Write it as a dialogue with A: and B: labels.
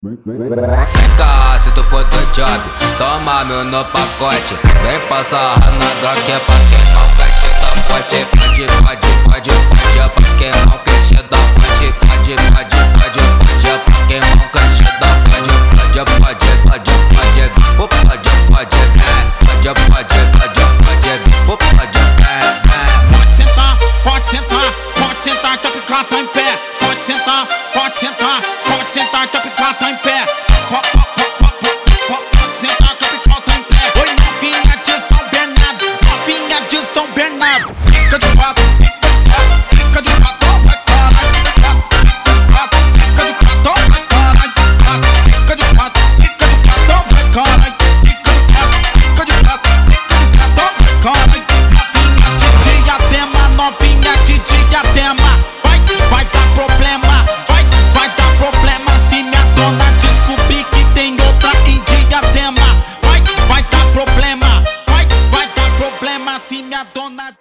A: Vem cá, se tu for do job, toma meu no pacote. Vem passar ranada que é pra queimar o cachê da pote. Pode, é pra queimar o cachê da pote. Pode, é pra queimar o cachê da pote. Pode,
B: Pode sentar que a pica tá em pé. Pode sentar que a pica tá em pé. Pode sentar que a pica tá em pé. Oi, novinha de São Bernardo, novinha de São Bernardo. Fica de quatro, fica de quatro, vai caralho. Fica de quatro, vai caralho. Fica de quatro, vai caralho. Fica de quatro, vai caralho. Novinha de Diadema, vai dar problema, vai dar problema se minha dona descobrir que tem outra em Diadema. Vai dar problema, vai dar problema se minha dona